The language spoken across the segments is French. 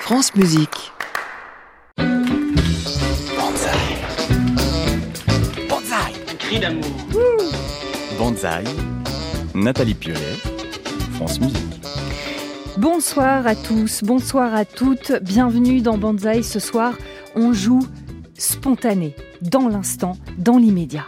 France Musique. Banzai. Banzai. Un cri d'amour. Banzai. Nathalie Puré, France Musique. Bonsoir à tous, bonsoir à toutes, bienvenue dans Banzai. Ce soir, on joue spontané, dans l'instant, dans l'immédiat.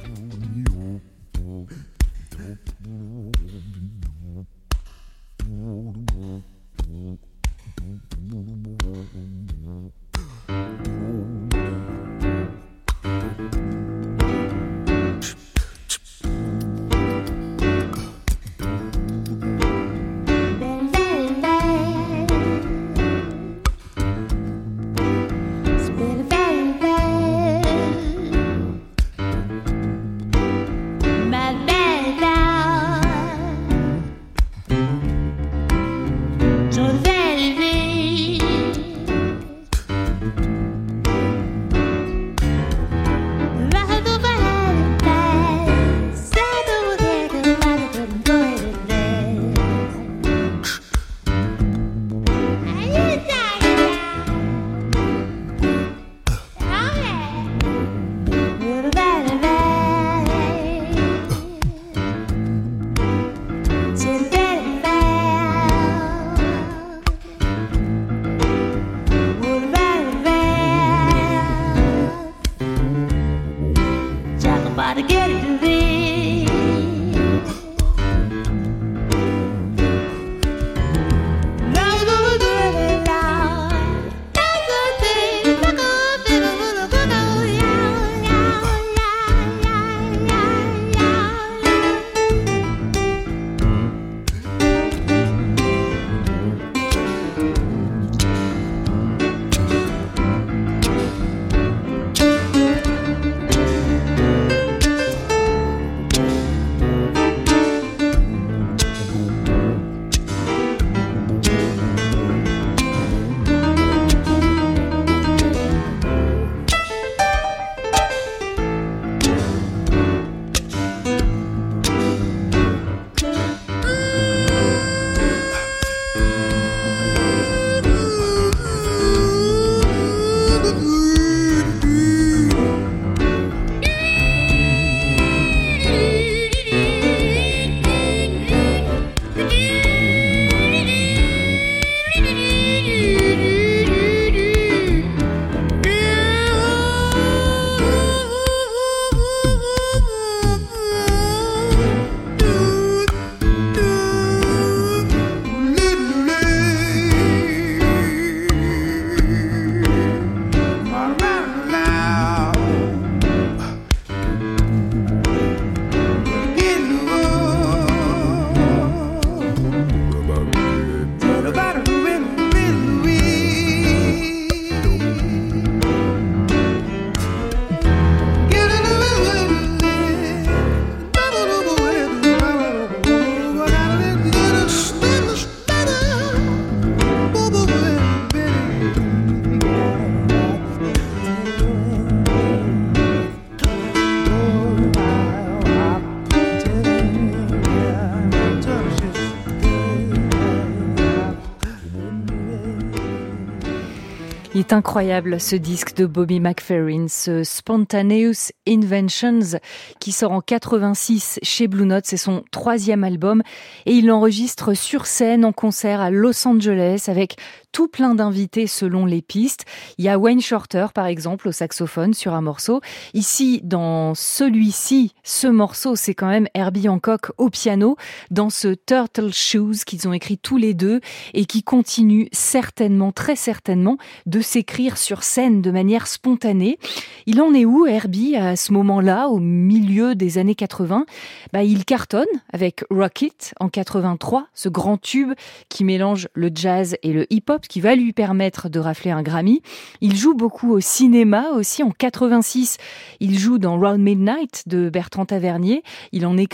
Il est incroyable ce disque de Bobby McFerrin, ce Spontaneous Inventions qui sort en 86 chez Blue Note, c'est son 3e album et il l'enregistre sur scène en concert à Los Angeles avec tout plein d'invités selon les pistes. Il y a Wayne Shorter par exemple au saxophone sur un morceau. Ici dans celui-ci, ce morceau c'est quand même Herbie Hancock au piano dans ce Turtle Shoes qu'ils ont écrit tous les deux et qui continue certainement, très certainement de s'écrire sur scène de manière spontanée. Il en est où Herbie à ce moment-là, au milieu des années 80 ? Il cartonne avec Rocket en 83, ce grand tube qui mélange le jazz et le hip-hop qui va lui permettre de rafler un Grammy. Il joue beaucoup au cinéma aussi. En 86, il joue dans Round Midnight de Bertrand Tavernier. Il en écrit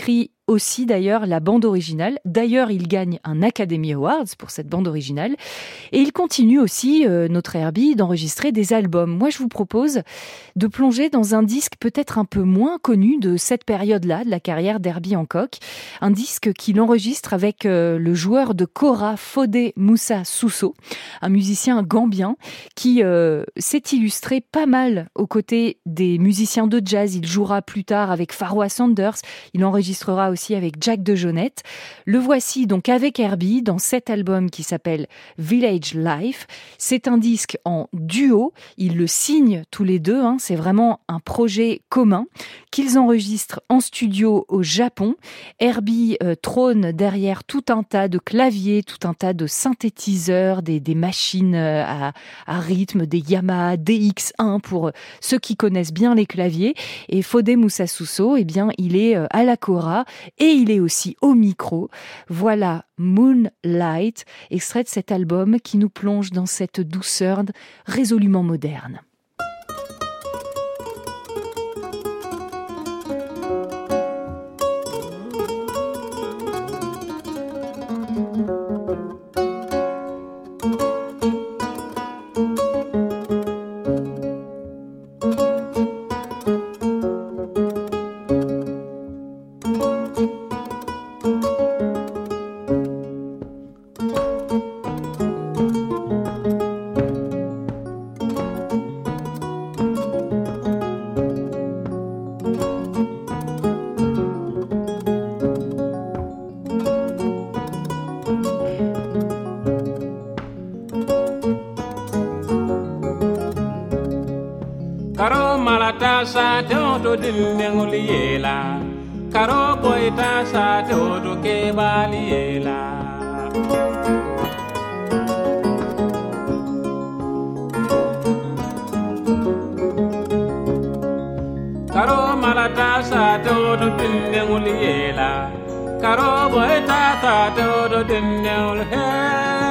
aussi d'ailleurs la bande originale. D'ailleurs, il gagne un Academy Awards pour cette bande originale. Et il continue aussi, notre Herbie, d'enregistrer des albums. Moi, je vous propose de plonger dans un disque peut-être un peu moins connu de cette période-là, de la carrière d'Herbie Hancock. Un disque qu'il enregistre avec le joueur de kora Fodé Moussa Sousso, un musicien gambien qui s'est illustré pas mal aux côtés des musiciens de jazz. Il jouera plus tard avec Pharoah Sanders, il enregistrera aussi avec Jack DeJohnette. Le voici donc avec Herbie dans cet album qui s'appelle Village Life. C'est un disque en duo, ils le signent tous les deux, c'est vraiment un projet commun qu'ils enregistrent en studio au Japon. Herbie trône derrière tout un tas de claviers, tout un tas de synthétiseurs, des machines à rythme, des Yamaha DX1 pour ceux qui connaissent bien les claviers. Et Fodé Moussa Sousso, eh bien, il est à la kora et il est aussi au micro. Voilà Moonlight, extrait de cet album qui nous plonge dans cette douceur résolument moderne. Karo malata sa te oto dindenguli yela, karo boita sa te oto kebali yela. Karo malata sa te oto dindenguli yela, karo boita sa te oto dindenguli yela.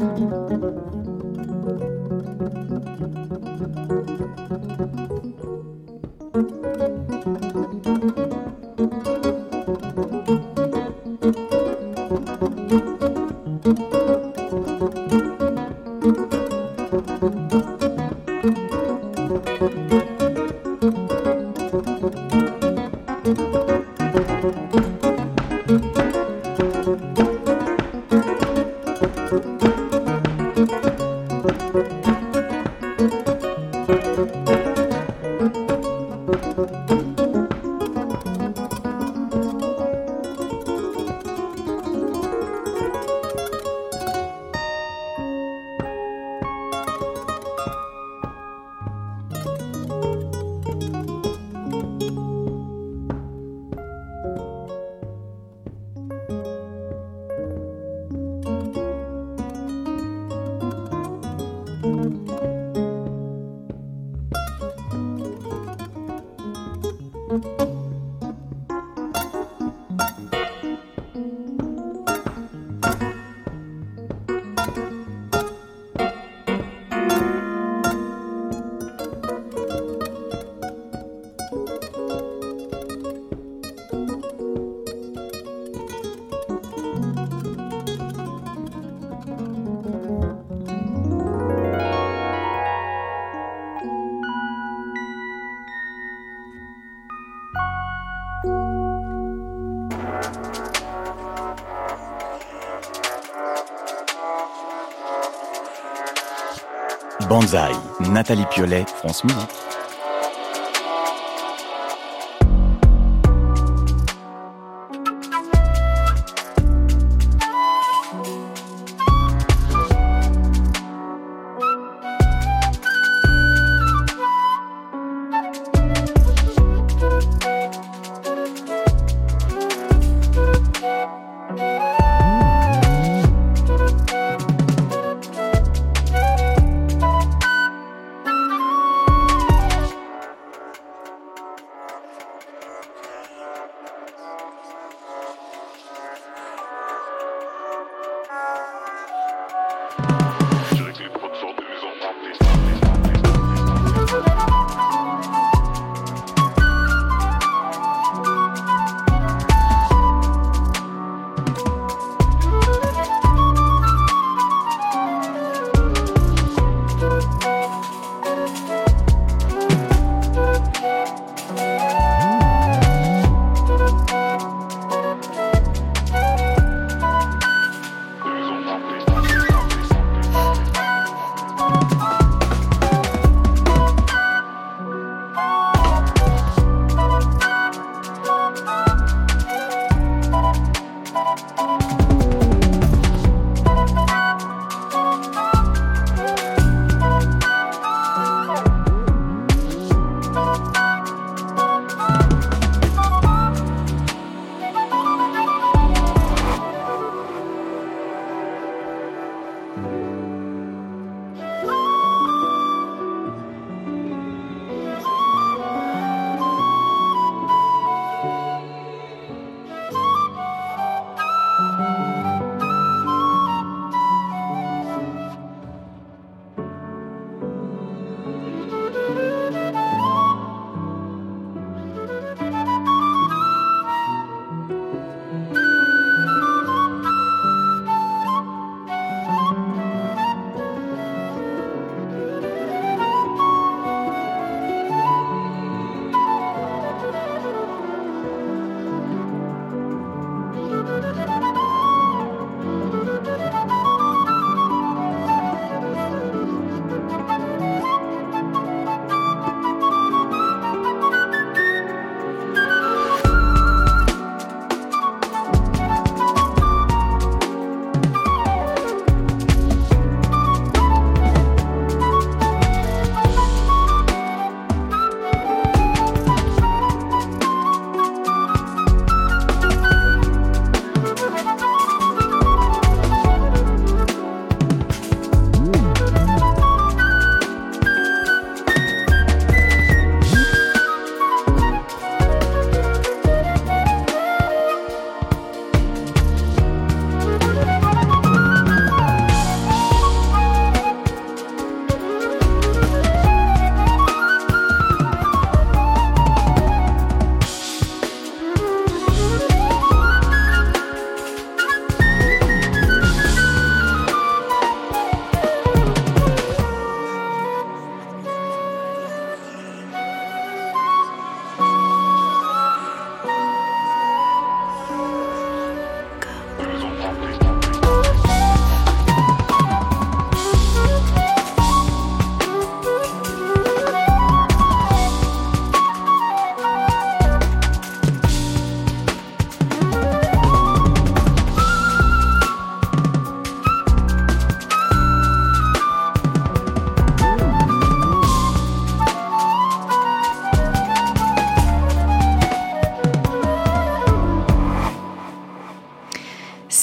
Banzai, Nathalie Piollet, France Musique.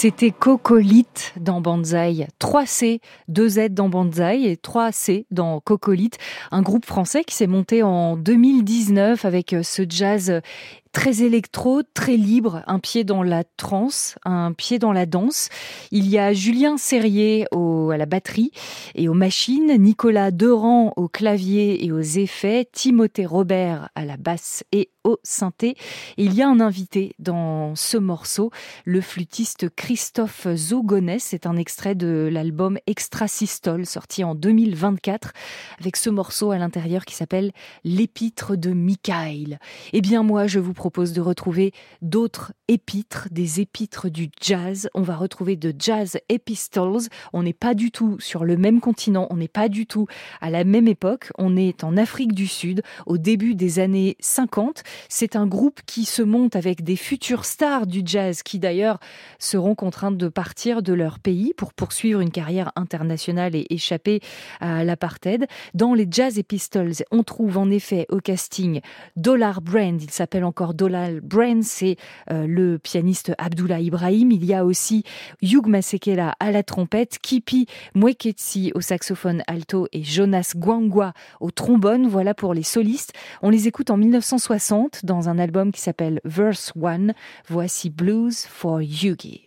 C'était Cocolite dans Banzai. 3 C, 2 Z dans Banzai et 3 C dans Cocolite. Un groupe français qui s'est monté en 2019 avec ce jazz très électro, très libre, un pied dans la trance, un pied dans la danse. Il y a Julien Serrier à la batterie et aux machines, Nicolas Deran au clavier et aux effets, Timothée Robert à la basse et au synthé. Et il y a un invité dans ce morceau, le flûtiste Christophe Zogonès. C'est un extrait de l'album Extrasystole, sorti en 2024, avec ce morceau à l'intérieur qui s'appelle L'épître de Michael. Eh bien moi, je vous propose de retrouver d'autres épîtres, des épîtres du jazz. On va retrouver de Jazz Epistles. On n'est pas du tout sur le même continent, on n'est pas du tout à la même époque. On est en Afrique du Sud, au début des années 50. C'est un groupe qui se monte avec des futures stars du jazz qui d'ailleurs seront contraintes de partir de leur pays pour poursuivre une carrière internationale et échapper à l'apartheid. Dans les Jazz Epistles, on trouve en effet au casting Dollar Brand. Il s'appelle encore Dollar Brand, c'est le pianiste Abdullah Ibrahim. Il y a aussi Hugh Masekela à la trompette, Kipi Mweketsi au saxophone alto et Jonas Gwangwa au trombone. Voilà pour les solistes. On les écoute en 1960 dans un album qui s'appelle Verse 1. Voici Blues for Yugi.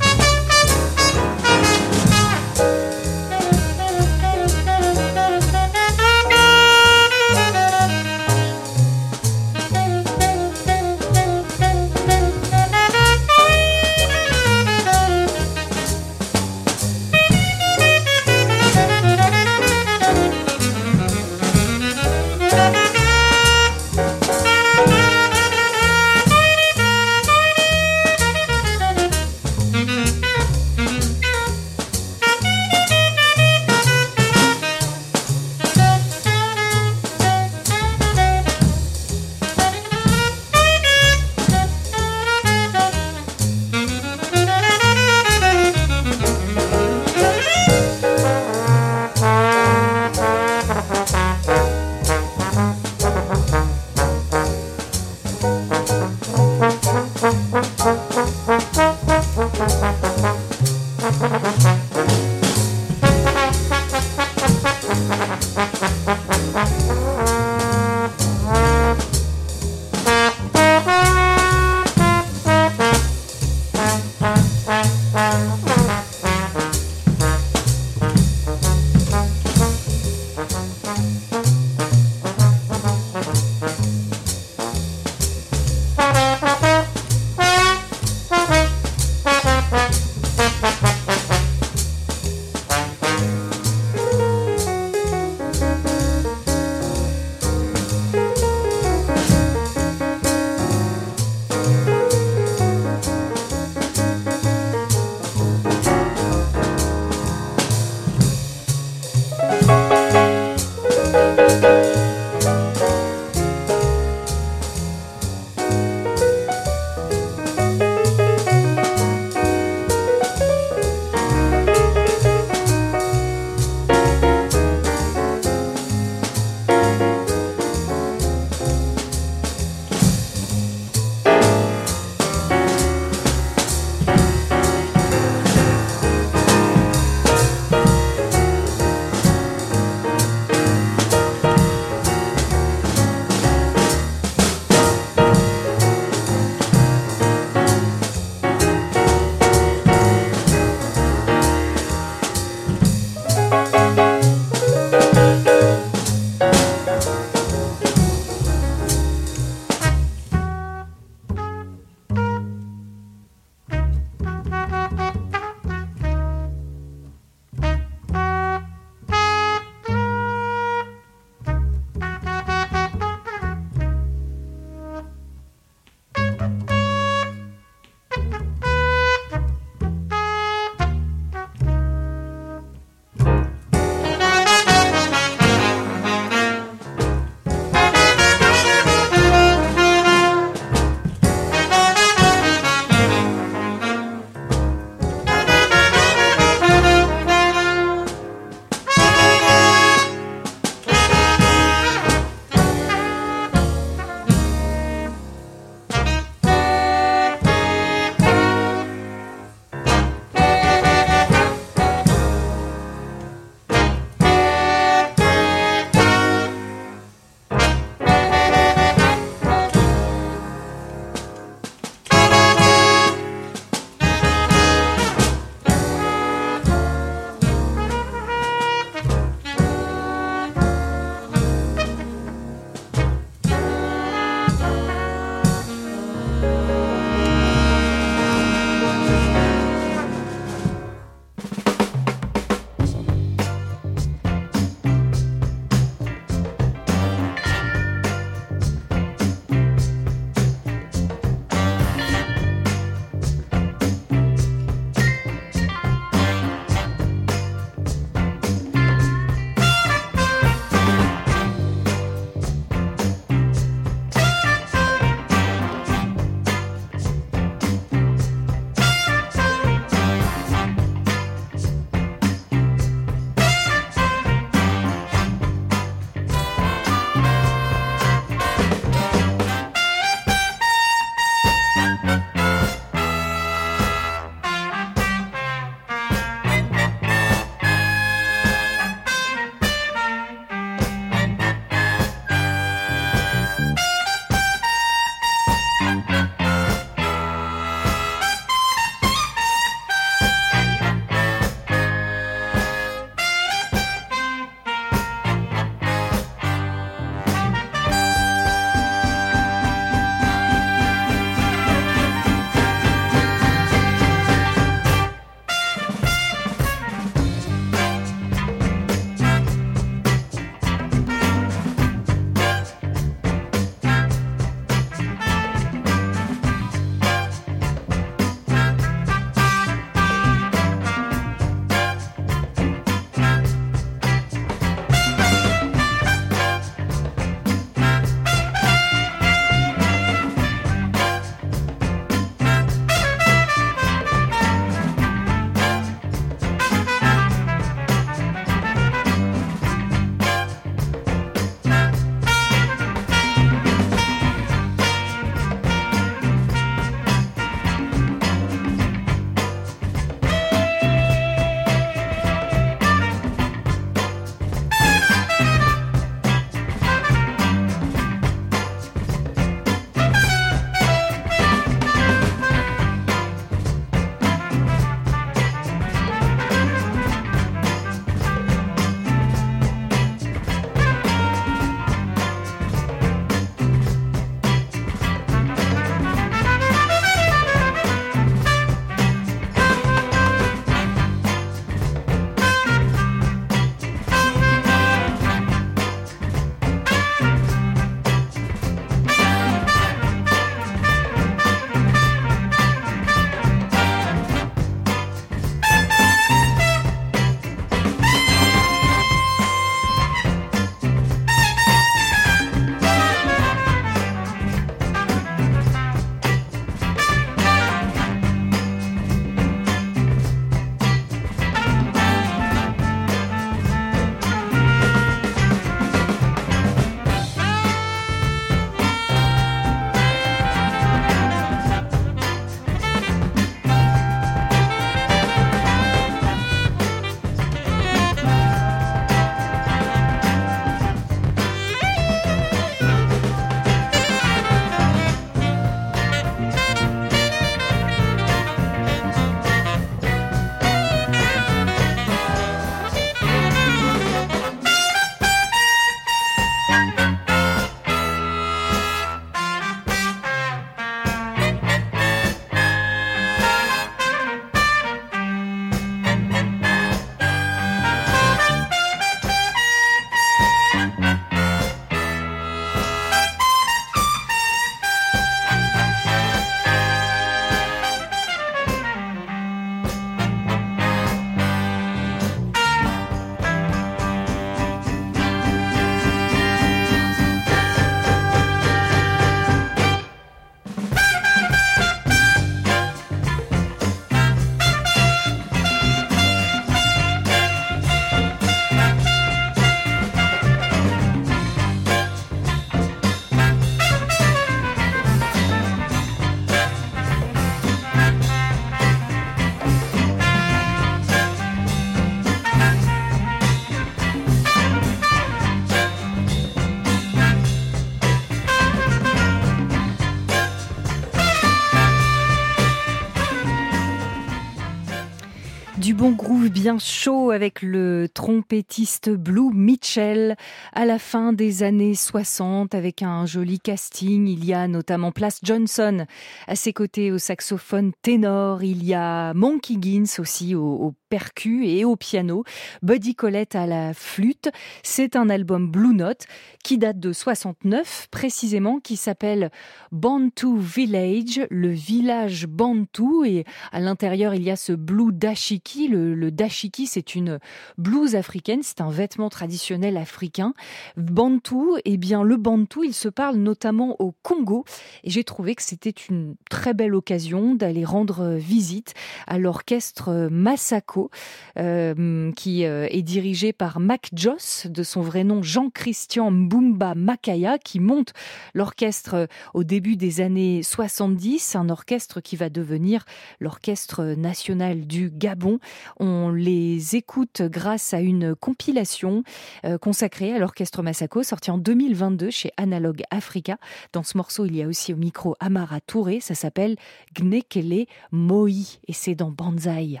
bon groove bien chaud avec le trompettiste Blue Mitchell à la fin des années 60 avec un joli casting. Il y a notamment Plas Johnson à ses côtés au saxophone ténor. Il y a Monk Higgins aussi au percu et au piano. Buddy Collette à la flûte. C'est un album Blue Note qui date de 69 précisément, qui s'appelle Bantu Village, le village Bantu, et à l'intérieur il y a ce blue dashiki. Le dashiki, c'est une blouse africaine, c'est un vêtement traditionnel africain. Bantu, eh bien le Bantu, il se parle notamment au Congo, et j'ai trouvé que c'était une très belle occasion d'aller rendre visite à l'orchestre Masako, qui est dirigé par Mac Joss, de son vrai nom Jean-Christian Mbumba Makaya, qui monte l'orchestre au début des années 70, un orchestre qui va devenir l'orchestre national du Gabon. On les écoute grâce à une compilation consacrée à l'orchestre Masako, sortie en 2022 chez Analog Africa. Dans ce morceau, il y a aussi au micro Amara Touré, ça s'appelle Gnekele Moi, et c'est dans Banzai.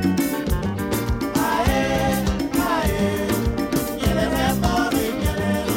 Yeah.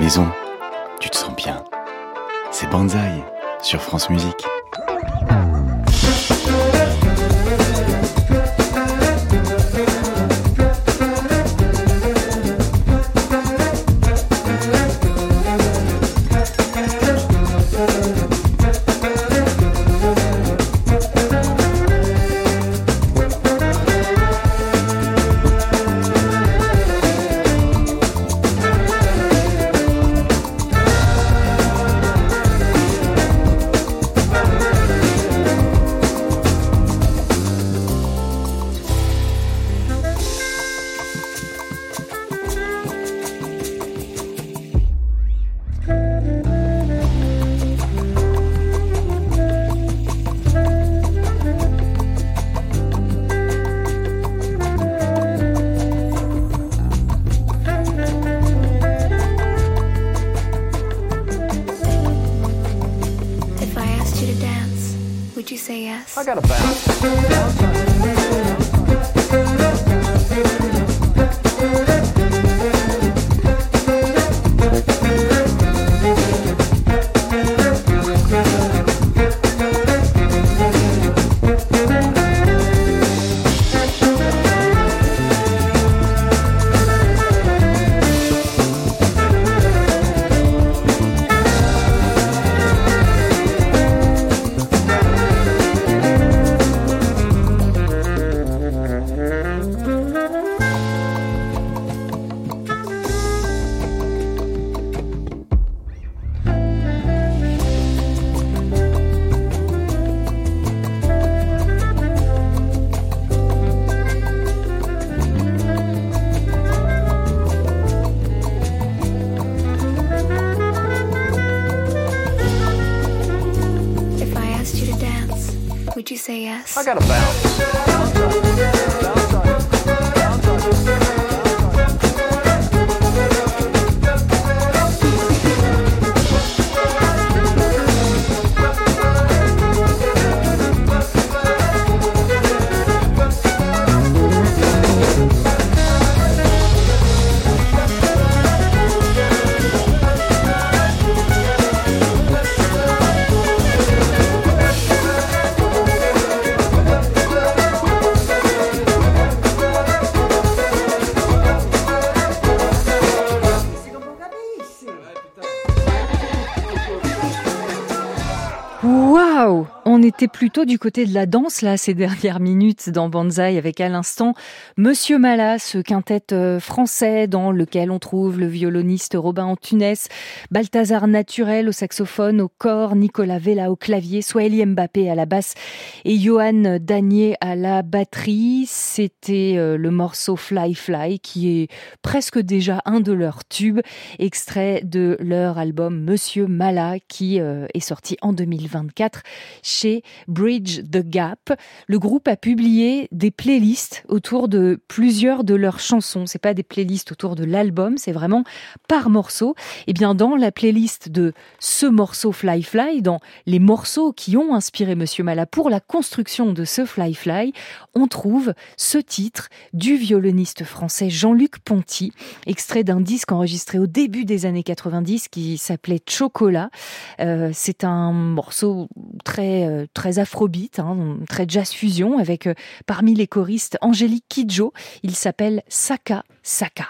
maison, tu te sens bien. C'est Banzai sur France Musique. I gotta bounce. Would you say yes? I gotta bounce. Waouh! On était plutôt du côté de la danse là ces dernières minutes dans Banzai avec à l'instant Monsieur Mala, ce quintet français dans lequel on trouve le violoniste Robin Antunes, Balthazar Naturel au saxophone, au cor, Nicolas Vella au clavier, Swahili Mbappé à la basse et Johan Danier à la batterie. C'était le morceau Fly Fly qui est presque déjà un de leurs tubes, extrait de leur album Monsieur Mala qui est sorti en 2024 chez Bridge the Gap. Le groupe a publié des playlists autour de plusieurs de leurs chansons. C'est pas des playlists autour de l'album, c'est vraiment par morceau. Et bien dans la playlist de ce morceau Fly Fly, dans les morceaux qui ont inspiré Monsieur Mala pour la construction de ce Fly Fly, on trouve ce titre du violoniste français Jean-Luc Ponty, extrait d'un disque enregistré au début des années 90 qui s'appelait Chocolat. C'est un morceau très afrobeat, très jazz fusion, avec parmi les choristes Angélique Kidjo. Il s'appelle Saka Saka.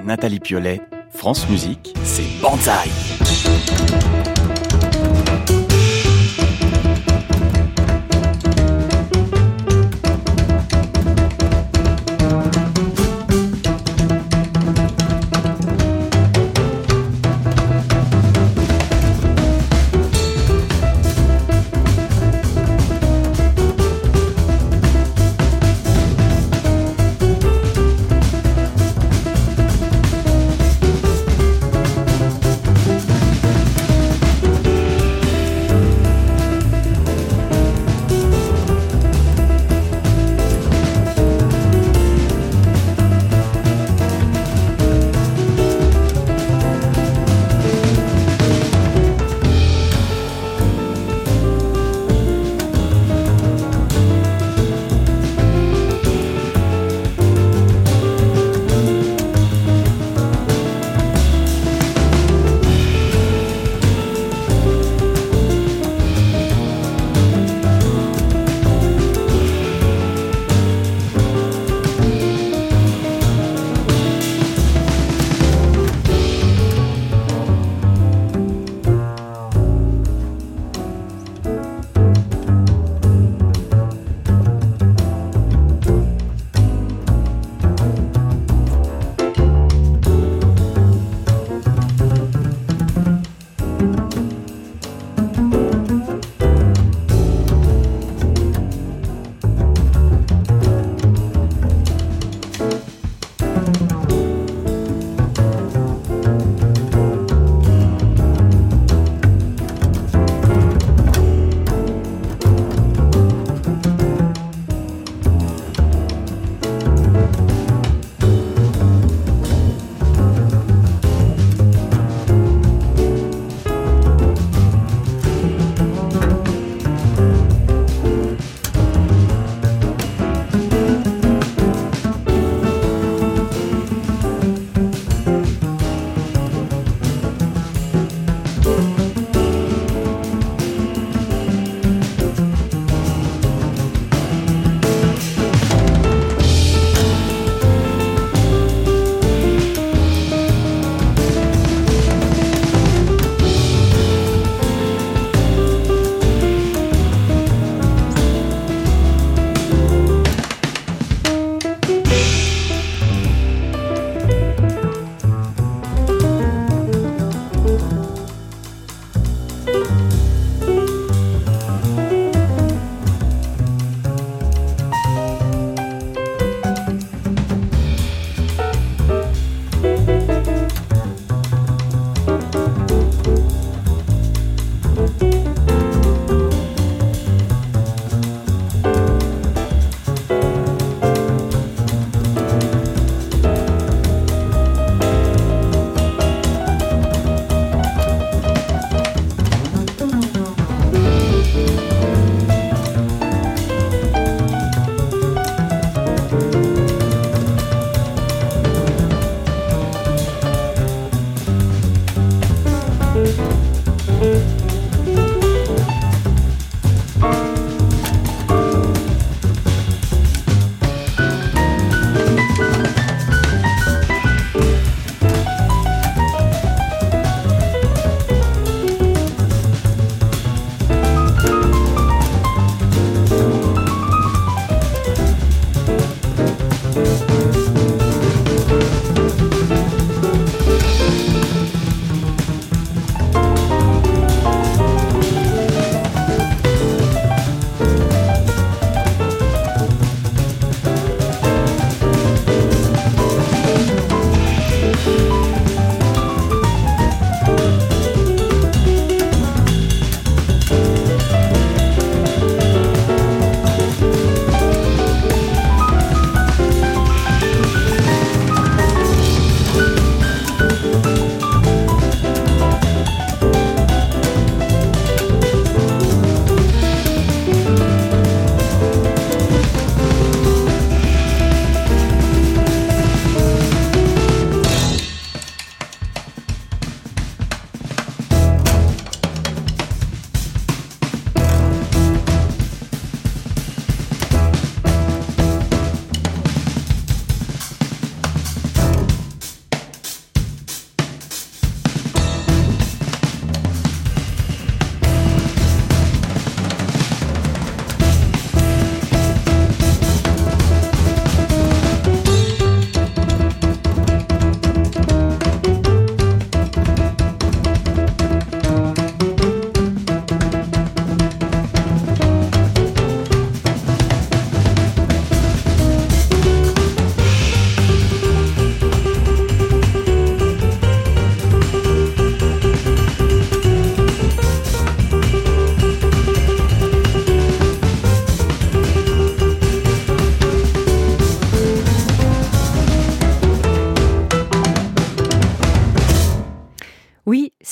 Nathalie Piolet, France Musique, c'est Banzai.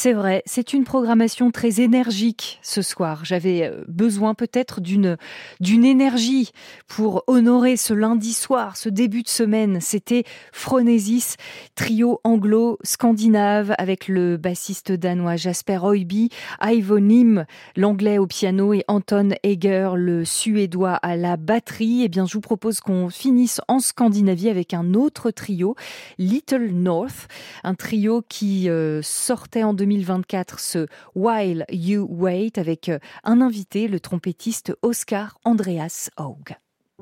C'est vrai, c'est une programmation très énergique ce soir. J'avais besoin peut-être d'une énergie pour honorer ce lundi soir, ce début de semaine. C'était Phronesis, trio anglo-scandinave avec le bassiste danois Jasper Højby, Ivo Nim, l'anglais au piano et Anton Eger, le suédois à la batterie. Eh bien, je vous propose qu'on finisse en Scandinavie avec un autre trio, Little North, un trio qui sortait en 2024 ce While You Wait avec un invité, le trompettiste Oscar Andreas Haug.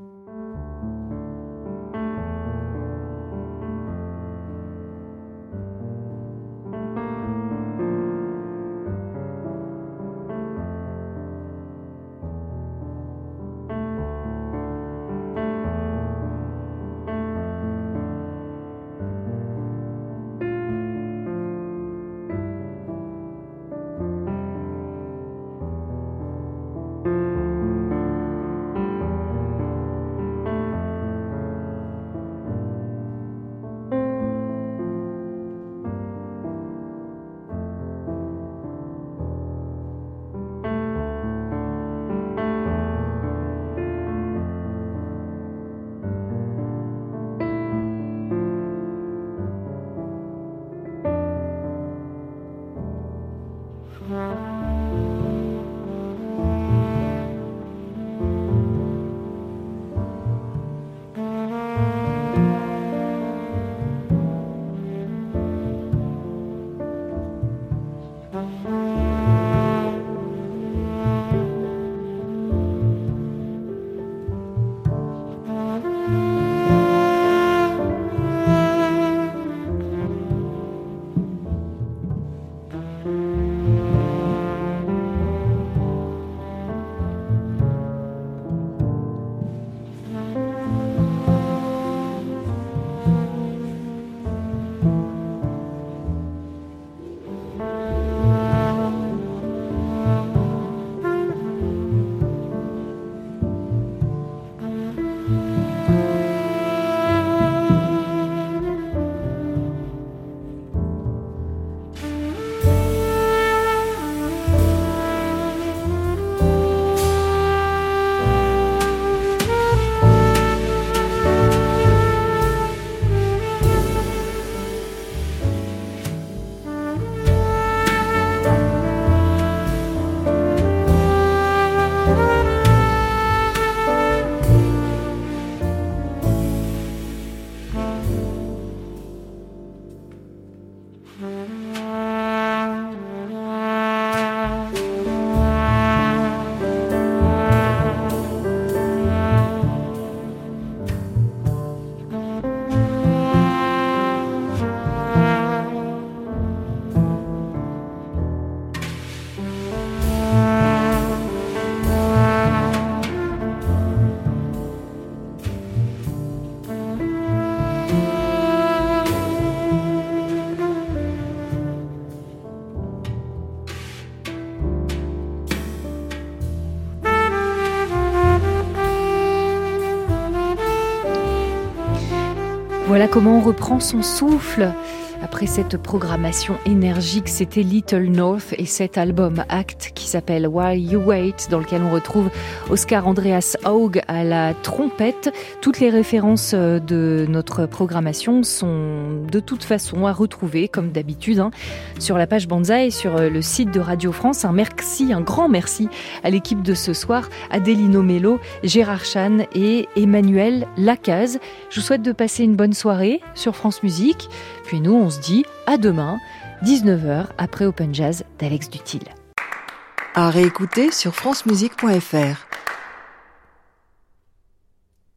Voilà comment on reprend son souffle. Après cette programmation énergique, c'était Little North et cet album Act qui s'appelle While You Wait, dans lequel on retrouve Oscar Andreas Haug à la trompette. Toutes les références de notre programmation sont de toute façon à retrouver, comme d'habitude, sur la page Banzai et sur le site de Radio France. Un grand merci à l'équipe de ce soir, Adélino Mello, Gérard Chan et Emmanuel Lacaze. Je vous souhaite de passer une bonne soirée sur France Musique. Puis nous, on se dit à demain, 19h, après Open Jazz d'Alex Dutil. À réécouter sur francemusique.fr.